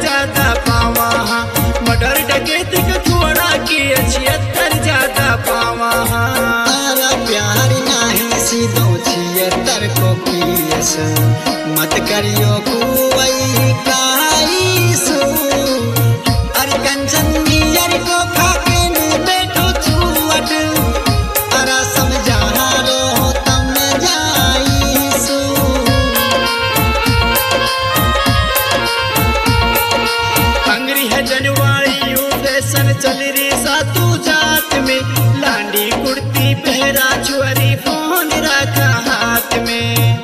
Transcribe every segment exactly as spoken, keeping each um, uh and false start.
ज्यादा पावा। मर्डर डकैती का थोड़ा की छिहत्तर ज्यादा पावा। तारा प्यार नाही सीधो छिहत्तर को पियस मत करियो कुवई काईसु। अरे कंचन नियर को खाके न बैठो छुअट अरा समझा रो तम जाईसु। अंग्री है जनवाड़ी यू फैशन चल रही सातू जात में। लांडी कुर्ती पहरा छुअरी फोन रखा हाथ में।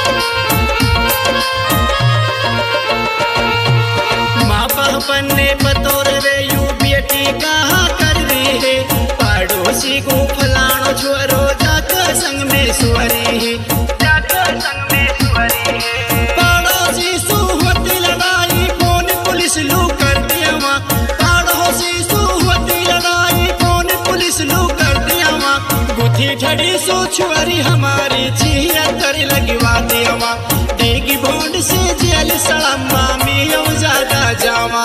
माँ बाप ने बतौर रे यू बेटी कहा कर रही है। पड़ोसी को फलानो छुअरो जाकर संग में सुअरी है। जाकर संग में सुअरी है। पड़ोसी सु होती लड़ाई फोन पुलिस लू कर दिया माँ। पड़ोसी सु होती लड़ाई फोन पुलिस लू कर दिया माँ। गुथी ठड़ी सो छुअरी हमारी छिहत्तर लगवा दिया माँ। देगी भोंड से जेल सड़म्मा मियो ज्यादा जावा।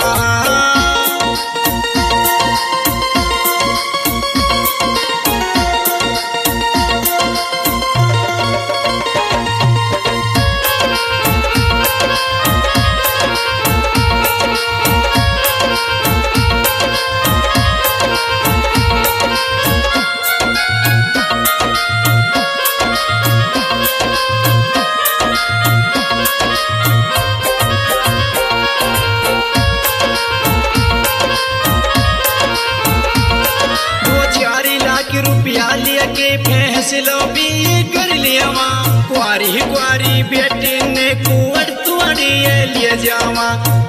रुपया लिया के फैसलो भी कर लिया वहाँ। कुआरी कुआरी बेटी ने कुंवर तुआरी लिए जावा।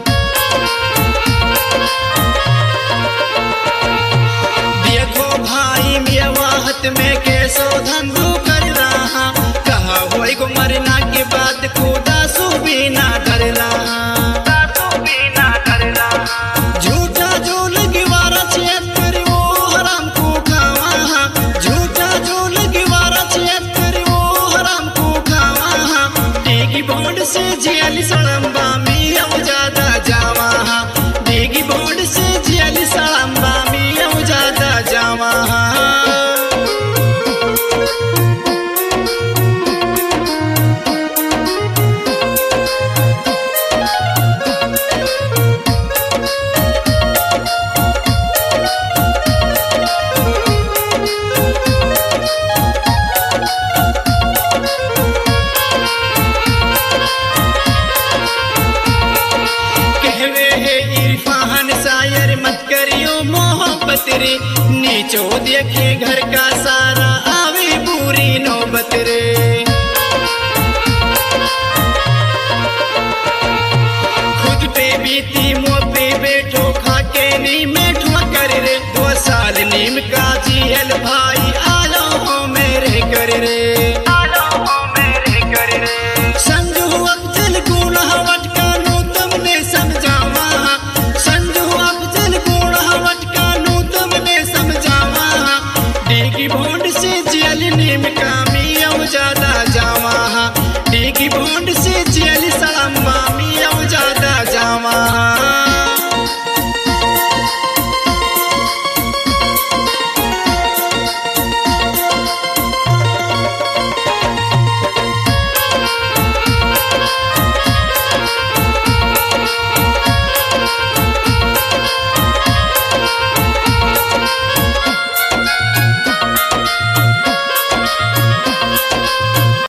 देखो भाई मेवा हाथ में कैसो धंधो कर रहा। कहा हुई को मरना के बाद खुदा सु भी ना डरना। झूठा जो लगवारा छिहत्तर वो हराम को खावा। झूठा जो लगवारा छिहत्तर वो हराम को खावा। देगी बॉन्ड से जेल सड़म्बा मियो ज्यादा जावा। देगी बॉन्ड से जेल सड़म्बा मियो ज्यादा जावा। शायर मत करियो मोहब्बत रे। नीचो देखे घर का सारा आवे बुरी नौबत रे। खुद पे बीती मुँह पे बैठो खाके नीम में ठोकर रे। दो साल नीम का